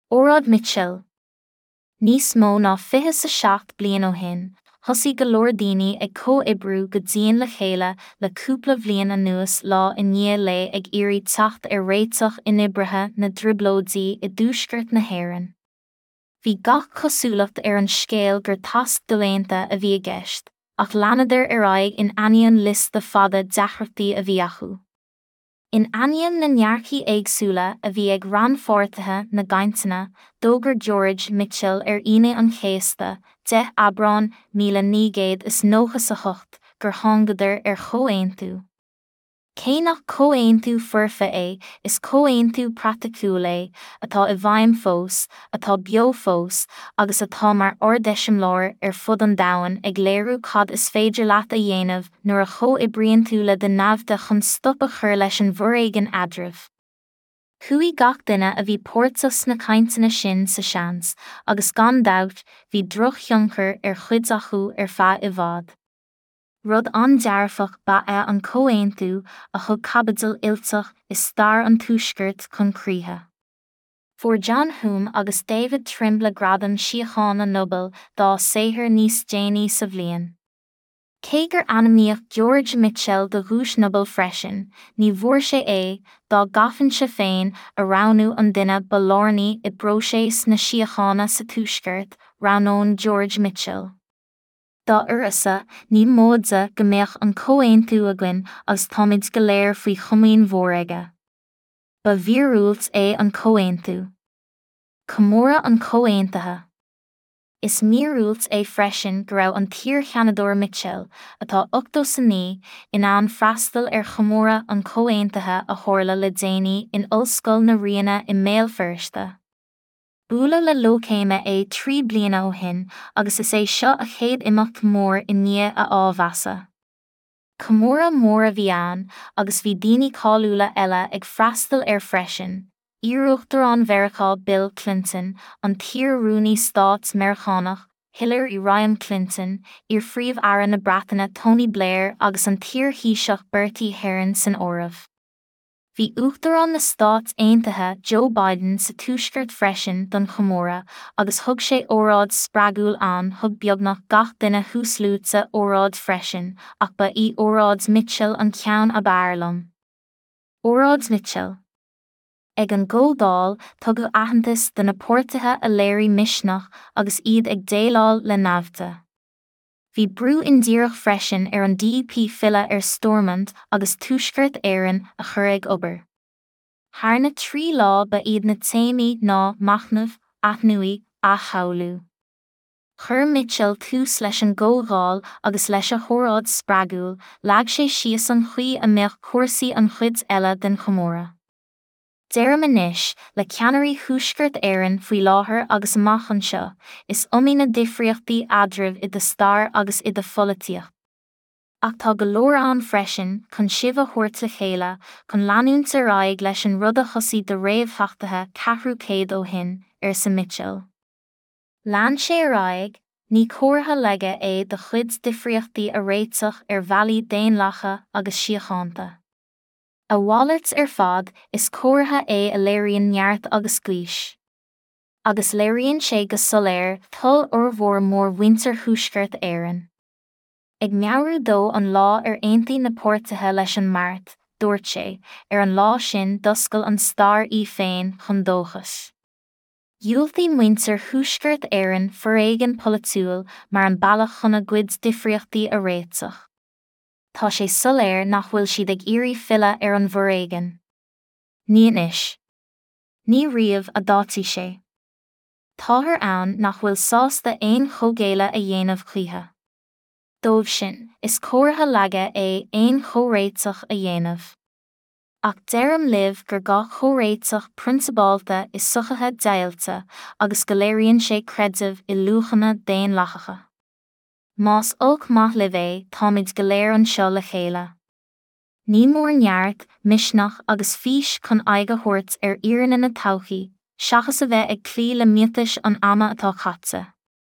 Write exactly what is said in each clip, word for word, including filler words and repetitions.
Órad Mitchell. Níos mó ná fiche sa seacht bliain ó shin, thosaigh go leor daoine ag comhoibriú go dtíon le chéile le cúpla bhliain anuas lá i ndiaidh le ag iarraidh teacht ar réiteach inoibrithe na driblóidí i dtúscairт na hÉireann. Bhí gach cosúlacht ar an scéal gur tasc dolénta a bhí i gceist, ach leanadar ar aghaidh in ainneoin list de fada deachreachtaí a bhí acu. In ainneoin na nearchaí éagsúla a bhí ag rann-pháirtithe na gainteanna, d'fhógair George Mitchell ar aonaigh an chéasta, de Aibreán míle ní gcéad is nóchas a hocht, gur thongaidir ar chomhaontú. Cé nach comhaontú fuirfe é, is comhaontú praiticiúil é, atá i bhfeidhm fós, atá beo fós, agus atá mar ordeisiom leir ar fud an domhain ag léiriú cad is féidir leat a dhéanamh nuair a chomhoibríonn tú le den naimhde chun stop a chur leis an bhforéigean adramh. Chuaigh gach duine a bhí pórtas na cainteanna sin sa seans, agus gan dabht, bhí droch tionchar ar chuid acu ar feadh i bhfad. Rud an-dearfach ba é an comhaontú a thug cabbadal ilteach is stair an túisceart chun críthe. Fuair John Hume agus David Trimble gradam síochána Nobel dá saothar níos déanaí sa bhliain. Cé gur ainmníodh George Mitchell do dhúis Nobel freisin, ní bhfuair sé é, dá gcafann sé féin a roghnú an duine ba lárnaí i bpróiseas na síochána sa túisceart, roghnón George Mitchell. Dá uirse, ní móide go mbeadh an comhaontú againn agus táimid go léir faoi chomaoin mhór Ba bhíorúilt é an comhaontú. Comóra an comhaontaithe. Is míorúilt é freisin go raibh an tír cheanadóir Mitchell atá ochtó sa ní in ann freastal ar chomóra an comhaontaithe a tharla le déanaí in ollscoil na Riana i mbéal Phirste. Bhualadh le lochéime é trí bliana ó shin agus is é seo a chéad imeacht mór i ndiaidh a ábhasa. Comóra mór a bhí ann agus bhí daoine cáiliúla eile ag freastal ar freisin, iarúachtar an mheiriceá Bill Clinton, an tír Rooney Stát Mearchánach, Hillary Ryan Clinton, ar phríomh-aire na Breataine Tony Blair agus an tír híseach Bertie Ahern san óramh. Bhí uachtarán na Stát Aontaithe Joe Biden sa túisceart freisin don chomóra agus thug sé óráid spreagadúil an thug beagnach gach duine thuasluaite sa óráid freisin ach ba í óráid Mitchell an ceann ab airlam. Óráid Mitchell. Ag an ggódáil tugadh aitheantas do na pórtaithe a léirí misneach agus iad ag déileáil le naimhde. Bhí brú indíreach freisin ar an D P file ar Stormont agus túisceart éireann a chur ag obair. Tharna trí lá ba iad na téamaí ná machnamh, aithniúí, a chabhlú. Chur Mitchell tús leis an ggógáil agus leis a thóráid spreagadúil, leag sé síos an chuí a mbeadh cuasaí an chuid eile den chomóra. Deireadh anois, le ceannairí thuaisceart éireann faoi láthair agus amach anseo, is iomaí na difríochtaí adramh i do stair agus i do pholaíocht. Ach tá go leor an freisin chun sibh a thabhairt le chéile chun leanúint ar aghaidh leis an rud a thosaigh do réamhtheachtaithe ceathrú céad ó shin ar sa Mitchell. Lean sé ar aghaidh, ní comhartha leige é do chuid difríochtaí a réiteach ar bhealaí déanlacha agus síochánta. A bhálairt ar fad is comhartha é a léiríonn neart agus glís. Agus léiríonn sé go soléir thul ar bhór mór winter thuaisceart éireann. Ag meabhrú dó an lá ar aontaí na pórtaithe leis an mairt, dúirt sé, ar an lá sin doscail an stair í féin chun dóchas. Dhiúltaí winter thuaisceart éireann foréigean polatúil mar an bailach chun a gcuid difríochtaí a réiteach. Tá sé soléir nach bhfuil siad ag iarraidh fille ar an bhforéigean. Ní anois. Ní riamh a d'átaí sé. Táthar ann nach bhfuil sásta aon chomhgéile a dhéanamh cluiche. Dóibh sin, is comhartha leige é aon chomhréiteach a dhéanamh. Ach deireadh libh gur gach chomhréiteach prinsipálta is suchathe déalta agus go léiríonn sé creidimh i luachanna déanlachacha. Más olc maith libh é táimid go léir an seo le chéile. Ní mór neart, misneach agus fís chun aige thabhairt ar iarrainn na todhchaí, seachas a bheith ag clí le miotais an ama atá caite.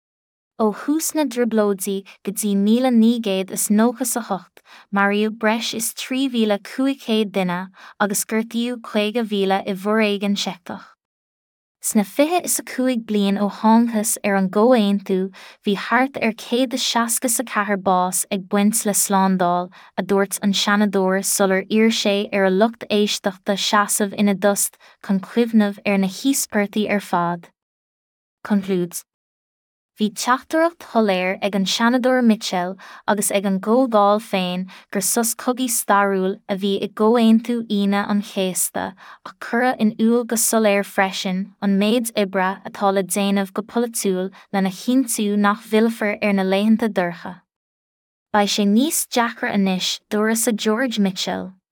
Ó thús na driblóidí go dtí míle ní gcéad is nóchas a hocht, mariú breis is trí mhíle cúig céad duine agus gurtaíodh chuige mhíle i bhforéigean seachtaach. Sna fiche is a cuaig bliain ó thángthas ar an ggó-aontu, bhí thart ar céad a seasca sa chathair bás ag buint le slándáil, a dúirt an seanadóir sular iarr sé ar a lucht éisteachta seasamh ina dust chun cuimhnimh ar na híospirtaí ar fad. Concludes. Bhí teachtareacht tholéir ag an seanadóir Mitchell agus ag an gcomhdháil féin gur sus cogaí starúil a bhí i gcó-aontu ina an chéasta ach cuireadh in úl go soléir freisin an méid oibre atá le déanamh go polaitiúil lena chinntiú nach bhfilfear ar na laethanta dorcha. Ba sé níos deacra anois dúras a George Mitchell.